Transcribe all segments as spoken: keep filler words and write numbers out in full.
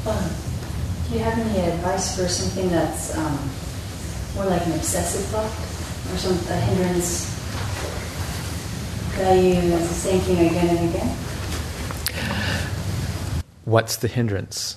Um, do you have any advice for something that's um, more like an obsessive thought, or some a hindrance that you use the same thing again and again? What's the hindrance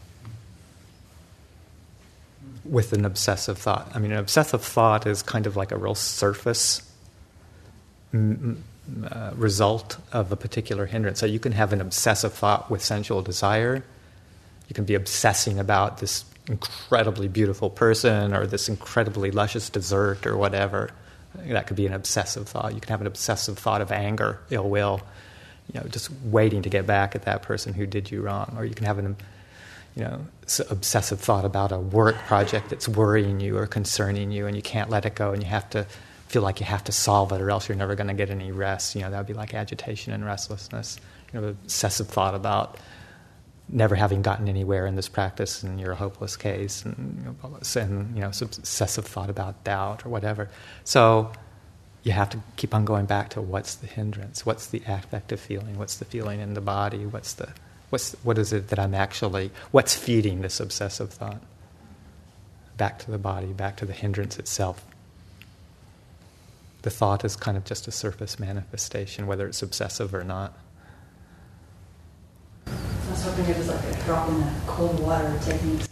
with an obsessive thought? I mean, an obsessive thought is kind of like a real surface m- uh, result of a particular hindrance. So you can have an obsessive thought with sensual desire. You can be obsessing about this incredibly beautiful person or this incredibly luscious dessert or whatever. That could be an obsessive thought. You can have an obsessive thought of anger, ill will, you know, just waiting to get back at that person who did you wrong. Or you can have an, you know, obsessive thought about a work project that's worrying you or concerning you, and you can't let it go, and you have to feel like you have to solve it, or else you're never going to get any rest. You know, that would be like agitation and restlessness. You know, obsessive thought about never having gotten anywhere in this practice, and you're a hopeless case, and you know, and, you know, obsessive thought about doubt or whatever. So you have to keep on going back to what's the hindrance, what's the affective feeling, what's the feeling in the body, what's the what's what is it that I'm actually, what's feeding this obsessive thought? Back to the body, back to the hindrance itself. The thought is kind of just a surface manifestation, whether it's obsessive or not. I was hoping it was like a drop in the cold water technique.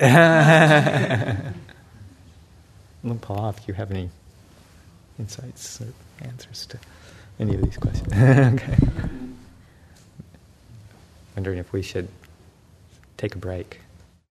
Paul, if you have any insights or answers to any of these questions. Okay. Wondering if we should take a break.